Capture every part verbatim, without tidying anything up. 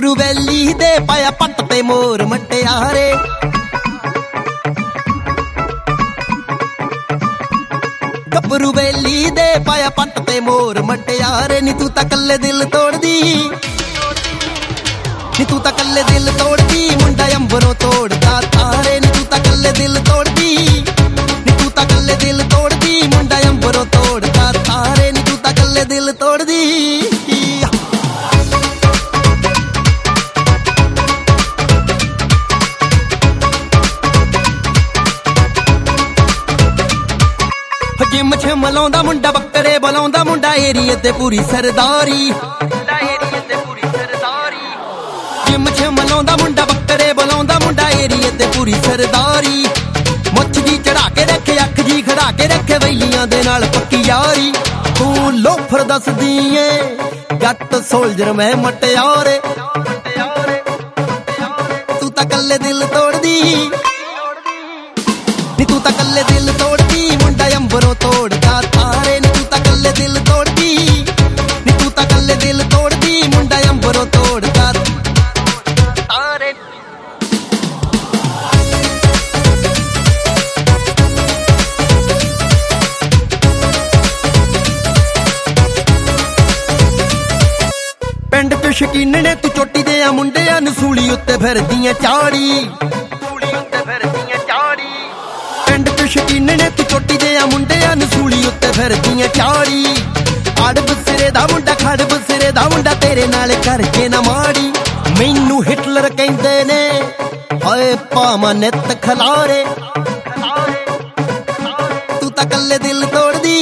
ਗੱਭਰੂ ਵੈਲੀ ਦੇ ਪਾਇਆ ਪੱਟ ਤੇ ਮੋਰ ਮਟਿਆਰੇ ਗੱਭਰੂ ਵੈਲੀ ਦੇ ਪਾਇਆ ਪੱਟ ਤੇ ਮੋਰ ਮਟਿਆਰੇ ਨੀ ਤੂੰ ਤਾਂ ਕੱਲੇ ਦਿਲ ਤੋੜਦੀ ਨੀ ਤੂੰ ਤਾਂ ਕੱਲੇ ਦਿਲ ਤੋੜਦੀ ਮੁੰਡਾ ਅੰਬਰੋਂ ਤੋੜਦਾ ਤਾਰੇ ਨੀ ਤੂੰ ਤਾਂ ਕੱਲੇ ਦਿਲ ਤੋੜਦੀ ਨੀ ਤੂੰ ਤਾਂ ਕੱਲੇ ਦਿਲ ਤੋੜਦੀ ਮੁੰਡਾ ਅੰਬਰੋਂ ਤੋੜਦਾ ਤਾਰੇ ਨੀ ਤੂੰ ਤਾਂ ਕੱਲੇ ਦਿਲ ਤੋੜਦੀ ਜਿਮ ਛਿਮ ਲਾਉਂਦਾ ਮੁੰਡਾ ਬੱਕਰੇ ਬੁਲਾਉਂਦਾ ਮੁੰਡਾ ਏਰੀਏ ਤੇ ਪੂਰੀ ਸਰਦਾਰੀ ਮੁੰਡਾ ਏਰੀਏ ਤੇ ਪੂਰੀ ਸਰਦਾਰੀ ਜਿਮ ਛਿਮ ਲਾਉਂਦਾ ਮੁੰਡਾ ਬੱਕਰੇ ਬੁਲਾਉਂਦਾ ਮੁੰਡਾ ਏਰੀਏ ਤੇ ਪੂਰੀ ਸਰਦਾਰੀ ਮੁੱਛ ਜੀ ਚੜਾ ਕੇ ਰੱਖੇ ਅੱਖ ਜੀ ਖੜਾ ਕੇ ਰੱਖੇ ਵੈਲੀਆਂ ਦੇ ਨਾਲ ਪੱਕੀ ਯਾਰੀ ਤੂੰ ਲੋਫਰ ਦੱਸਦੀ ਏ ਜੱਟ ਸੋਲਜਰ ਮੈਂ ਮਟਿਆਰੇ ਤੂੰ ਤਾਂ ਕੱਲੇ ਦਿਲ ਤੋੜਦੀ ਨੀ ਤੂੰ ਤਾਂ ਕੱਲੇ ਦਿਲ ਤੋੜਦੀ ਮੁੰਡਾ ਅੰਬਰੋਂ ਤੋੜਦਾ ਤਾਰੇ ਨੀ ਤੂੰ ਤਾਂ ਕੱਲੇ ਦਿਲ ਤੋੜਦੀ ਨੀ ਤੂੰ ਤਾਂ ਕੱਲੇ ਦਿਲ ਤੋੜਦੀ ਮੁੰਡਾ ਅੰਬਰੋਂ ਤੋੜਦਾ ਤਾਰੇ ਪਿੰਡ ਚ ਸ਼ਕੀਨ ਨੇ ਤੂੰ ਚੋਟੀ ਦੇ ਆ ਮੁੰਡਿਆਂ ਨੂੰ ਸੂਲੀ ਉੱਤੇ ਫਿਰਦੀਆਂ ਚਾੜੀ ਸੂਲੀ ਉੱਤੇ ਫਿਰਦੀਆਂ ਚਾੜੀ ਪਿੰਡ ਚ ਸ਼ਕੀਨ ਨੇ ਤੂੰ ਚੋਟੀ ਦੇ ਆ ਮੁੰਡਿਆਂ ਨੂੰ ਸੂਲੀ ਉੱਤੇ ਫਿਰਦੀਆਂ ਚਾੜੀ ਅੜ ਬਸਰੇ ਦਾ ਮੁੰਡਾ ਖੜ ਬਸਰੇ ਦਾ ਮੁੰਡਾ ਤੇਰੇ ਨਾਲ ਕਰਕੇ ਨਾ ਮਾੜੀ ਮੈਨੂੰ ਹਿਟਲਰ ਕਹਿੰਦੇ ਨੇ ਹਾਏ ਭਾਵਾਂ ਨਿੱਤ ਖਲਾਰੇ ਤੂੰ ਤਾਂ ਕੱਲੇ ਦਿਲ ਤੋੜਦੀ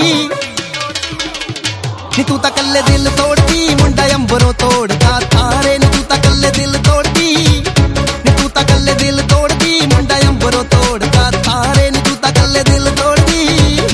ਨੀ ਤੂੰ ਤਾਂ ਕੱਲੇ ਦਿਲ ਤੋੜਦੀ ਮੁੰਡਾ ਅੰਬਰੋਂ ਤੋੜਦਾ ਤਾਰੇ ਨੀ ਤੂੰ ਤਾਂ ਕੱਲੇ ਦਿਲ ਤੋੜਦੀ ਨੀ ਤੂੰ ਤਾਂ ਕੱਲੇ ਦਿਲ ਤੋੜਦੀ ਮੁੰਡਾ ਅੰਬਰੋਂ ਤੋੜਦਾ ਤਾਰੇ ਨੀ ਤੂੰ ਤਾਂ ਕੱਲੇ ਦਿਲ ਤੋੜਦੀ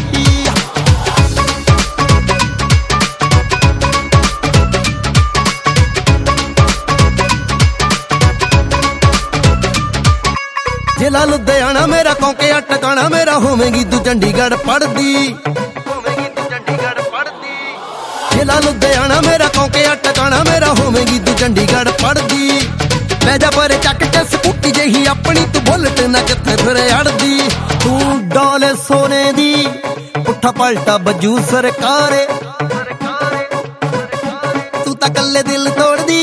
ਜ਼ਿਲ੍ਹਾ ਲੁਧਿਆਣਾ ਮੇਰਾ ਕੌਂਕੇ ਟਿਕਾਣਾ ਮੇਰਾ ਹੋਵੇਂਗੀ ਤੂੰ ਚੰਡੀਗੜ੍ਹ ਪੜ੍ਹਦੀ ਹੋਵੇਂਗੀ ਤੂੰ ਚੰਡੀਗੜ੍ਹ ਪੜ੍ਹਦੀ ਜ਼ਿਲ੍ਹਾ ਲੁਧਿਆਣਾ ਮੇਰਾ ਕੌਂਕੇ ਟਿਕਾਣਾ ਮੇਰਾ ਹੋਵੇਂਗੀ ਤੂੰ ਚੰਡੀਗੜ੍ਹ ਪੜ੍ਹਦੀ ਲੈ ਜਾ ਪਰ ਚੱਕ ਕੇ ਸਕੂਟੀ ਜਿਹੀ ਆਪਣੀ ਤੂੰ ਬੁਲਟ ਨਾ ਕਿੱਥੇ ਫਿਰ ਅੜਦੀ ਤੂੰ ਡੋਲੇ ਸੋਨੇ ਦੀ ਪੁੱਠਾ ਪਲਟਾ ਬੱਜੂ ਸਰਕਾਰੇ ਤੂੰ ਤਾਂ ਕੱਲੇ ਦਿਲ ਤੋੜਦੀ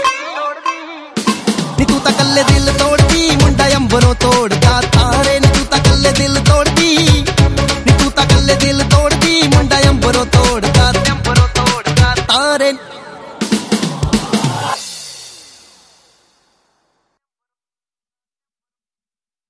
ਨੀ ਤੂੰ ਤਾਂ ਕੱਲੇ ਦਿਲ ਤੋੜਦੀ ਮੁੰਡਾ ਅੰਬਰੋਂ ਤੋੜਦਾ ਤਾਰੇ ਨੀ ਤੂੰ ਤਾਂ ਕੱਲੇ ਦਿਲ ਤੋੜਦੀ ਨੀ ਤੂੰ ਤਾਂ ਕੱਲੇ ਦਿਲ ਤੋੜਦੀ ਮੁੰਡਾ ਅੰਬਰੋਂ ਤੋੜਦਾ ਅੰਬਰੋਂ ਤੋੜਦਾ ਤਾਰੇ